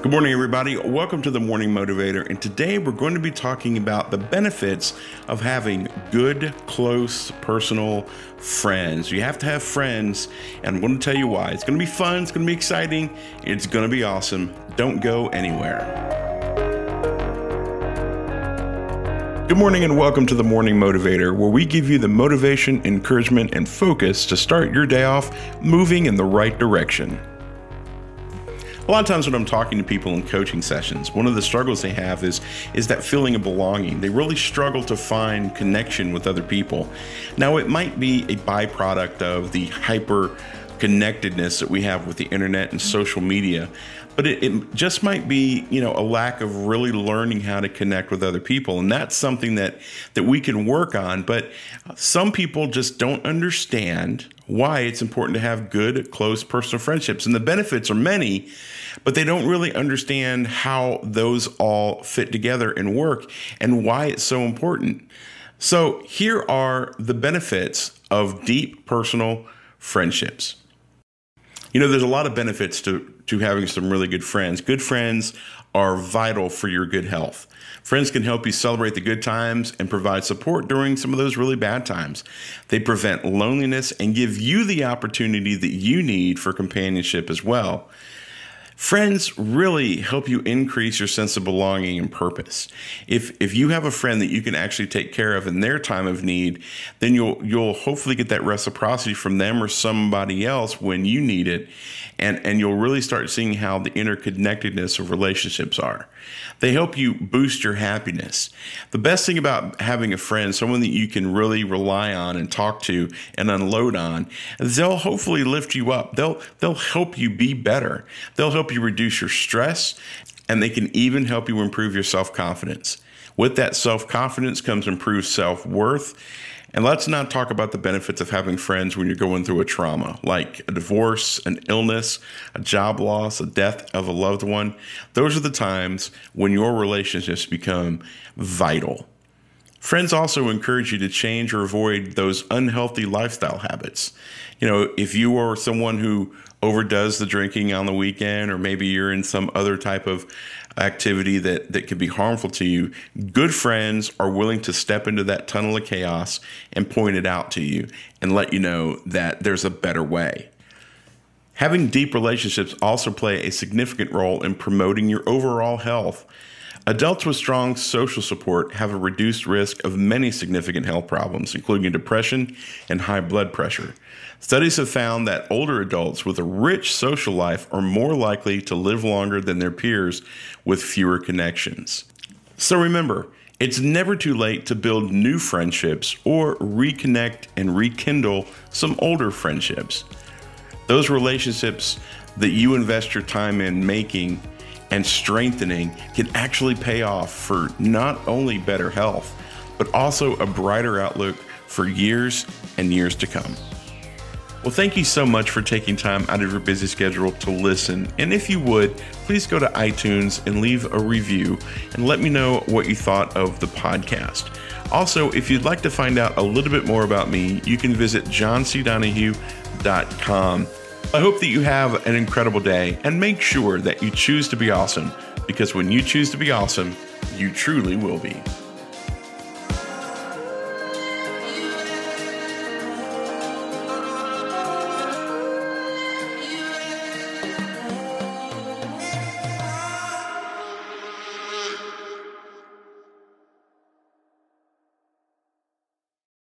Good morning, everybody. Welcome to the Morning Motivator. And today we're going to be talking about the benefits of having good, close, personal friends. You have to have friends, and I'm going to tell you why. It's going to be fun. It's going to be exciting. It's going to be awesome. Don't go anywhere. Good morning and welcome to the Morning Motivator, where we give you the motivation, encouragement, and focus to start your day off moving in the right direction. A lot of times when I'm talking to people in coaching sessions, one of the struggles they have is that feeling of belonging. They really struggle to find connection with other people. Now, it might be a byproduct of the hyper connectedness that we have with the internet and social media, but it just might be, a lack of really learning how to connect with other people. And that's something that we can work on. But some people just don't understand why it's important to have good, close personal friendships. And the benefits are many, but they don't really understand how those all fit together and work and why it's so important. So here are the benefits of deep personal friendships. There's a lot of benefits to having some really good friends. Good friends are vital for your good health. Friends can help you celebrate the good times and provide support during some of those really bad times. They prevent loneliness and give you the opportunity that you need for companionship as well. Friends really help you increase your sense of belonging and purpose. If you have a friend that you can actually take care of in their time of need, then you'll hopefully get that reciprocity from them or somebody else when you need it, and you'll really start seeing how the interconnectedness of relationships are. They help you boost your happiness. The best thing about having a friend, someone that you can really rely on and talk to and unload on, is they'll hopefully lift you up. They'll help you be better. They'll help you reduce your stress, and they can even help you improve your self-confidence. With that self-confidence comes improved self-worth. And let's not talk about the benefits of having friends when you're going through a trauma, like a divorce, an illness, a job loss, a death of a loved one. Those are the times when your relationships become vital. Friends also encourage you to change or avoid those unhealthy lifestyle habits. If you are someone who overdoes the drinking on the weekend, or maybe you're in some other type of activity that could be harmful to you, good friends are willing to step into that tunnel of chaos and point it out to you and let you know that there's a better way. Having deep relationships also play a significant role in promoting your overall health. Adults with strong social support have a reduced risk of many significant health problems, including depression and high blood pressure. Studies have found that older adults with a rich social life are more likely to live longer than their peers with fewer connections. So remember, it's never too late to build new friendships or reconnect and rekindle some older friendships. Those relationships that you invest your time in making and strengthening can actually pay off for not only better health, but also a brighter outlook for years and years to come. Well, thank you so much for taking time out of your busy schedule to listen. And if you would, please go to iTunes and leave a review and let me know what you thought of the podcast. Also, if you'd like to find out a little bit more about me, you can visit johncdonahue.com. I hope that you have an incredible day, and make sure that you choose to be awesome, because when you choose to be awesome, you truly will be.